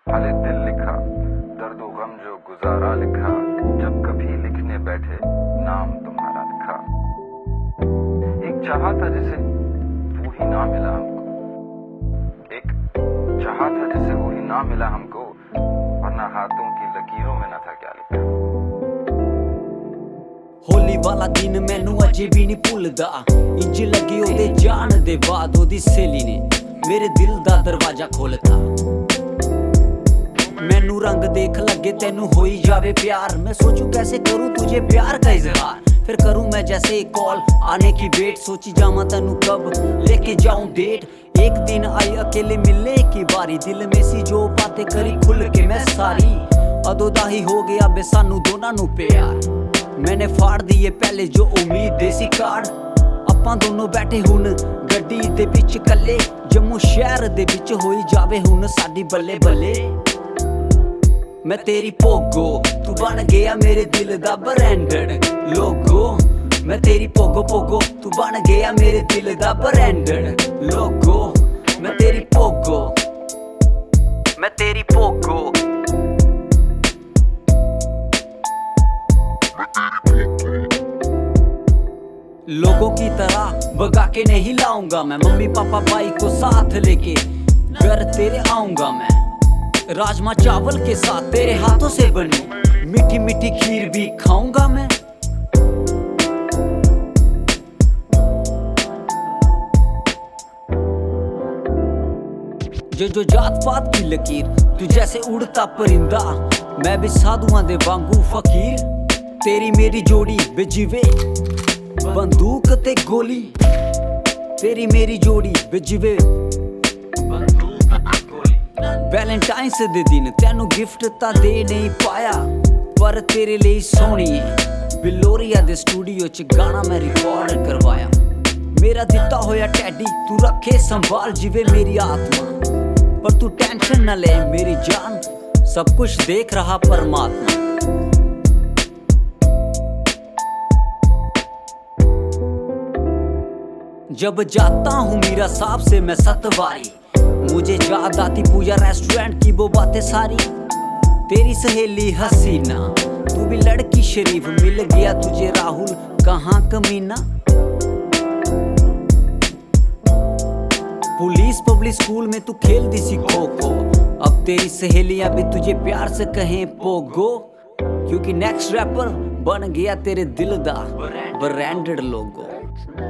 हाले दिल लिखा, दर्द गम जो गुजारा लिखा, जब कभी लिखने बैठे नाम तुम्हारा लिखा। एक चाहा था जिसे वो ही ना मिला हमको, एक चाहा था जिसे वो ही ना मिला हमको, वरना हाथों की लकीरों में ना था क्या लिखा। होली वाला दिन मैनू अजे भी नहीं भुलदा, इंज लगी ओदे जान दे बाद ओदी सहेली ने मेरे दिल दा दरवाजा खोलता। मैनू रंग देख लगे तेनू होई जावे प्यार, मैं सोचूं कैसे करूं तुझे प्यार का इजहार। फिर करूं मैं जैसे कॉल आने की वेट, सोची जावा तेनू कब लेके जाऊं डेट। एक दिन आई अकेले मिलने की बारी, दिल में सी जो बातें करी खुल के मैं सारी। अदों दा ही हो गया बे सानू दोनां नू प्यार, मैंने फाड़ दिए पहले जो उम्मीद देसी कार्ड। अपां दोनों बैठे हुन गड्डी दे विच कल्ले, जम्मू शहर दे विच होई जावे हुन साडी बल्ले बल्ले। मैं तेरी पोगो तू बन गया मेरे दिल दा ब्रांडेड लोगो, मैं तेरी पोगो पोगो तू बन गया मेरे दिल दा ब्रांडेड लोगो। मैं तेरी पोगो, मैं तेरी पोगो। लोगों की तरह भगा के नहीं लाऊंगा मैं, मम्मी पापा भाई को साथ लेके घर तेरे आऊंगा मैं। राजमा चावल के साथ तेरे हाथों से बनी मीठी मीठी खीर भी खाऊंगा मैं। जो जात पात की लकीर तू जैसे उड़ता परिंदा, मैं भी साधुआं दे वांगू फकीर। तेरी मेरी जोड़ी बेजिवे बंदूक ते गोली, तेरी मेरी जोड़ी बेजिवे वैलेंटाइन्स दे दिन तेनू गिफ्ट ता दे नहीं पाया, पर तेरे लिए सोहणीए बिलोरिया दे स्टूडियो च गाना मैं रिकॉर्ड करवाया। मेरा दिता होया टैडी तू रखे संभाल जिवे मेरी आत्मा, पर तू टेंशन न ले मेरी जान, सब कुछ देख रहा परमात्मा। जब जाता हूँ मीरा साहब से मैं सतवारी, मुझे याद आती पूजा रेस्टोरेंट की वो बातें सारी। तेरी सहेली हसीना तू भी लड़की शरीफ, मिल गया तुझे राहुल कहाँ कमीना। पुलिस पब्लिक स्कूल में तू खेल दी सी खो खो, अब तेरी सहेलियां भी तुझे प्यार से कहें पोगो, क्योंकि नेक्स्ट रैपर बन गया तेरे दिल दा ब्रांडेड लोगो।